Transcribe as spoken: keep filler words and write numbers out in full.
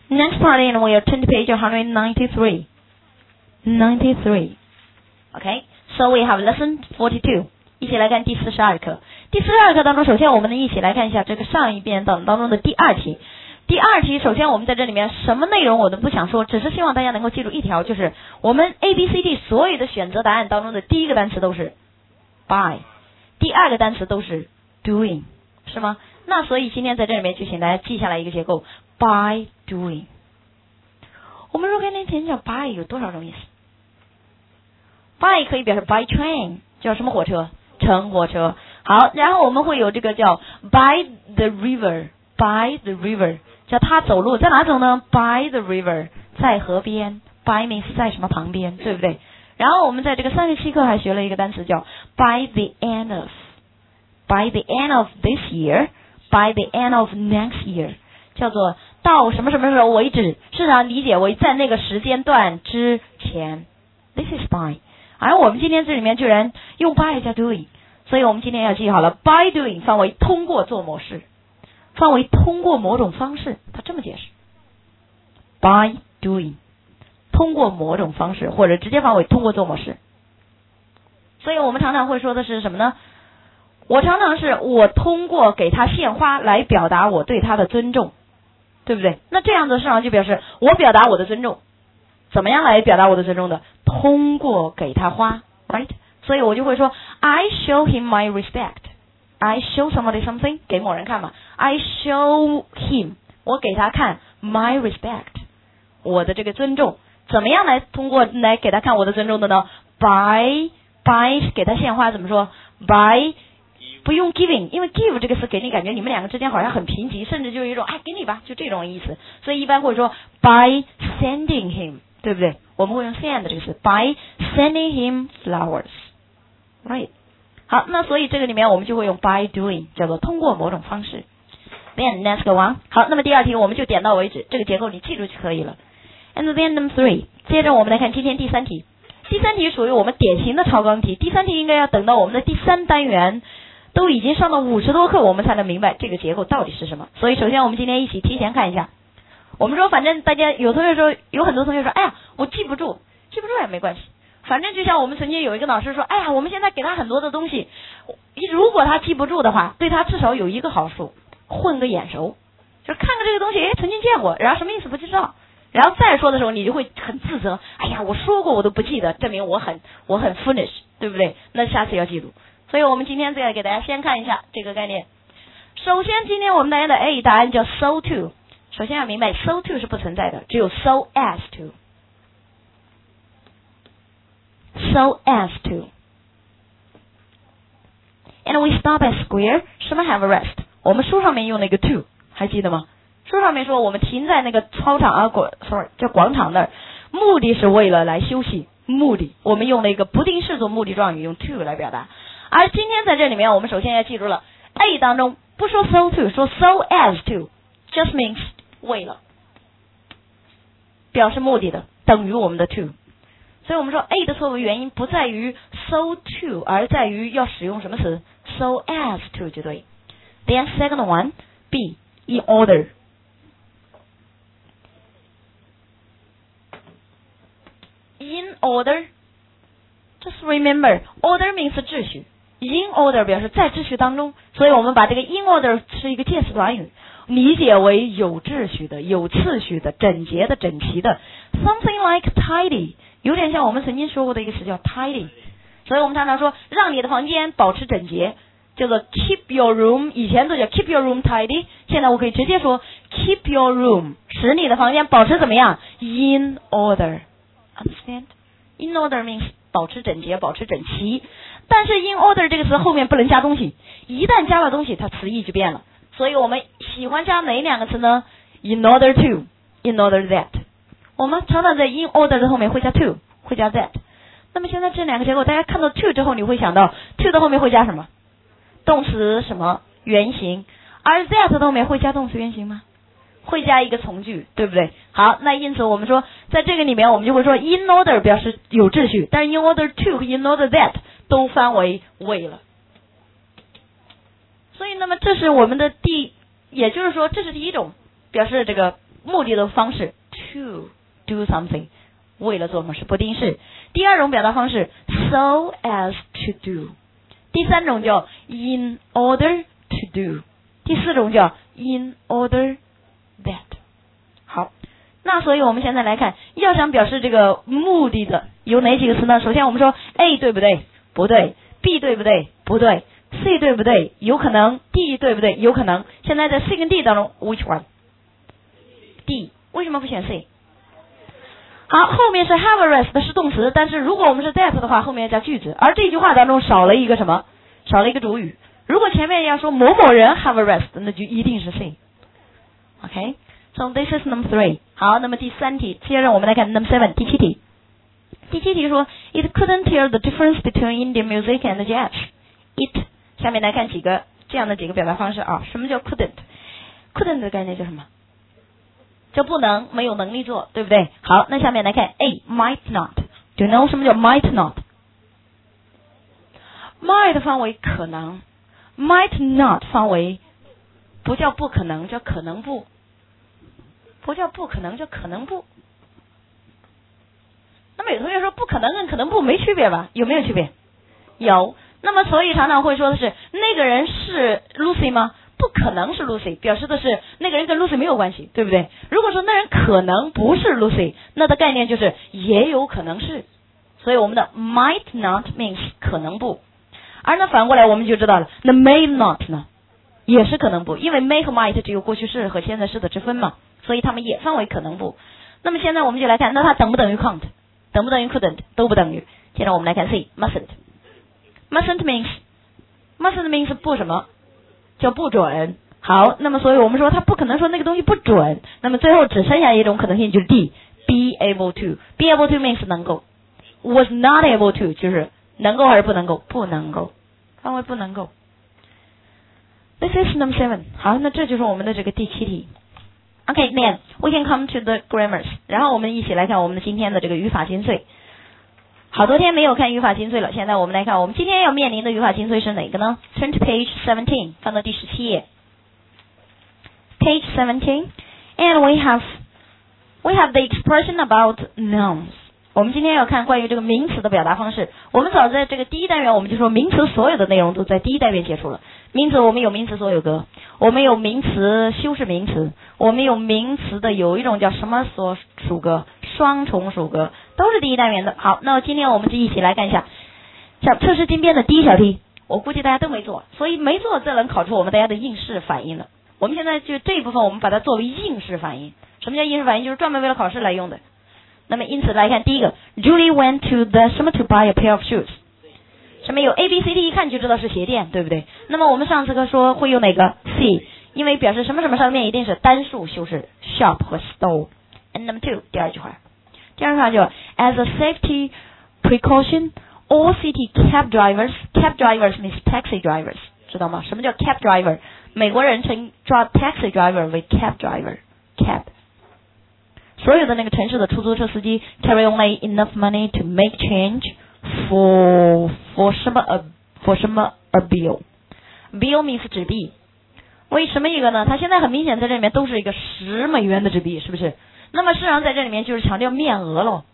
Next part in we are turn to page one ninety-three. ninety-three. Okay, so we have lesson forty-two. 一起来看第四十二课。第四十二课当中，首先我们呢一起来看一下这个上一遍当当中的第二题。第二题，首先我们在这里面什么内容我都不想说，只是希望大家能够记住一条，就是我们 A B C D 所有的选择答案当中的第一个单词都是 by， 第二个单词都是 doing， 是吗？那所以今天在这里面就请大家记下来一个结构 by doing。我们若干年前讲 by 有多少种意思？ by 可以表示 by train， 叫什么火车？乘火车。好，然后我们会有这个叫 by the river，by the river， 叫他走路，在哪走呢？ by the river， 在河边。by means 在什么旁边，对不对？然后我们在这个三十七课还学了一个单词叫 by the end of，by the end of this year，by the end of next year， 叫做到什么什么时候为止，市场理解为在那个时间段之前。This is by。而我们今天这里面居然用 by 加 doing， 所以我们今天要记好了 by doing 翻为通过做某事，翻为通过某种方式，它这么解释 by doing 通过某种方式，或者直接翻为通过做某事。所以我们常常会说的是什么呢？我常常是我通过给他献花来表达我对他的尊重，对不对？那这样子市场就表示我表达我的尊重，怎么样来表达我的尊重的？通过给他花 ，right？ 所以我就会说 I show him my respect。I show somebody something， 给某人看嘛。I show him， 我给他看 my respect， 我的这个尊重。怎么样来通过来给他看我的尊重的呢？ By by 给他献花怎么说 ？By 不用 giving， 因为 give 这个词给你感觉你们两个之间好像很贫瘠，甚至就有一种哎给你吧，就这种意思。所以一般会说 by sending him， 对不对？我们会用 send 这个词 by sending him flowers，right？ 好，那所以这个里面我们就会用 by doing， 叫做通过某种方式。Then let's go on。好，那么第二题我们就点到为止，这个结构你记住就可以了。And then number three， 接着我们来看今天第三题。第三题属于我们典型的超纲题，第三题应该要等到我们的第三单元都已经上了五十多课，我们才能明白这个结构到底是什么。所以首先我们今天一起提前看一下。我们说反正大家有同学说，有很多同学说，哎呀我记不住，记不住也没关系。反正就像我们曾经有一个老师说，哎呀我们现在给他很多的东西，如果他记不住的话，对他至少有一个好处，混个眼熟，就是看看这个东西，哎曾经见过，然后什么意思不知道，然后再说的时候你就会很自责，哎呀我说过我都不记得，证明我很我很 foolish， 对不对？那下次要记住。所以我们今天再给大家先看一下这个概念。首先今天我们大家的 A 答案叫 so to， 首先要明白 so to 是不存在的，只有 so as to， so as to and we stop at square， 什么 have a rest， 我们书上面用那个 to 还记得吗？书上面说我们停在那个操场啊广 sorry 叫广场那儿，目的是为了来休息，目的我们用了一个不定式做目的状语，用 to 来表达。而今天在这里面我们首先要记住了 A 当中不说 so to， 说 so as to just means 为了，表示目的的，等于我们的 to。 所以我们说 A 的错误原因不在于 so to， 而在于要使用什么词 so as to 就对。 Then second one B in order， in order just remember order means 秩序，in order 表示在秩序当中，所以我们把这个 in order 是一个介词短语，理解为有秩序的、有次序的、整洁的、整齐的。Something like tidy， 有点像我们曾经说过的一个词叫 tidy， 所以我们常常说让你的房间保持整洁，叫做 keep your room， 以前都叫 keep your room tidy， 现在我可以直接说 keep your room， 使你的房间保持怎么样 in order， understand？ In order means 保持整洁，保持整齐。但是 in order 这个词后面不能加东西，一旦加了东西它词义就变了，所以我们喜欢加哪两个词呢？ In order to， in order that， 我们常常在 in order 的后面会加 to， 会加 that。 那么现在这两个结构大家看到 to 之后你会想到 to 的后面会加什么？动词什么原形。而 that 的后面会加动词原形吗？会加一个从句，对不对？好，那因此我们说在这个里面我们就会说 in order 表示有秩序，但是 in order to 和 in order that 都翻为为了。所以那么这是我们的第，也就是说这是第一种表示这个目的的方式 to do something， 为了做什么事，不定式。第二种表达方式 so as to do， 第三种叫 in order to do， 第四种叫 in order that。 好，那所以我们现在来看，要想表示这个目的的有哪几个词呢？首先我们说 A 对不对？不对。 B 对不对？不对。 C 对不对？有可能。 D 对不对？有可能。现在在 C 跟 D 当中 which one？ D。 为什么不选 C？ 好，后面是 have a rest 是动词，但是如果我们是 that 的话，后面要加句子，而这句话当中少了一个什么？少了一个主语。如果前面要说某某人 have a rest， 那就一定是 C。 OK， so this is number three。 好，那么第三题，接着我们来看 number seven， 第七题。第七题说 It couldn't tell the difference between Indian music and jazz。 It， 下面来看几个这样的几个表达方式啊。什么叫 couldn't？ couldn't 的概念叫什么？叫不能，没有能力做，对不对？好，那下面来看 A might not。 Do you know 什么叫 might not？ might 范围可能， might not 范围不叫不可能，叫可能不，不叫不可能，叫可能不。那么有同学说不可能跟可能不没区别吧？有没有区别？有。那么所以常常会说的是那个人是 Lucy 吗？不可能是 Lucy， 表示的是那个人跟 Lucy 没有关系，对不对？如果说那人可能不是 Lucy， 那的概念就是也有可能是。所以我们的 might not means 可能不。而那反过来我们就知道了，那 may not 呢也是可能不，因为 may 和 might 只有过去式和现在式的之分嘛，所以它们也分为可能不。那么现在我们就来看，那它等不等于 can't？ 等不等于 couldn't？ 都不等于。现在我们来看 C mustn't。 mustn't means mustn't means 不什么？叫不准。好，那么所以我们说它不可能说那个东西不准，那么最后只剩下一种可能性，就是 D be able to。 be able to means 能够， was not able to 就是能够还是不能够？不能够，范围不能够。 This is number seven。 好，那这就是我们的这个第七题。 OK， then we can come to the grammars， 然后我们一起来看我们的今天的这个语法精粹。好多天没有看语法精粹了，现在我们来看我们今天要面临的语法精粹是哪个呢？ Turn to page seventeen， 翻到第十七页。 Page seventeen and we have we have the expression about nouns。 我们今天要看关于这个名词的表达方式。我们早在这个第一单元我们就说名词所有的内容都在第一单元结束了。名词我们有名词所有格，我们有名词修饰名词，我们有名词的有一种叫什么所属格？双重属格，都是第一单元的。好，那今天我们就一起来看一下像测试金边的第一小题，我估计大家都没做，所以没做这能考出我们大家的应试反应了。我们现在就这一部分我们把它作为应试反应。什么叫应试反应？就是专门为了考试来用的。那么因此来看第一个 Julie went to the 什么 to buy a pair of shoes。 什么有 A B C D 一看就知道是鞋店，对不对？那么我们上次课说会用哪个 C， 因为表示什么什么上面一定是单数修饰 shop 和 store。 And number two 第二句话，第二句话就 as a safety precaution all city cab drivers cab drivers means taxi drivers， 知道吗？什么叫 cab driver？ 美国人称抓 taxi driver 为 cab driver cab。所有的那个城市的出租车司机 carry only enough money to make change for for 什么 a for 什么 a bill bill means 纸币。为什么一个呢？它现在很明显在这里面都是一个十美元的纸币，是不是？那么事实上在这里面就是强调面额咯，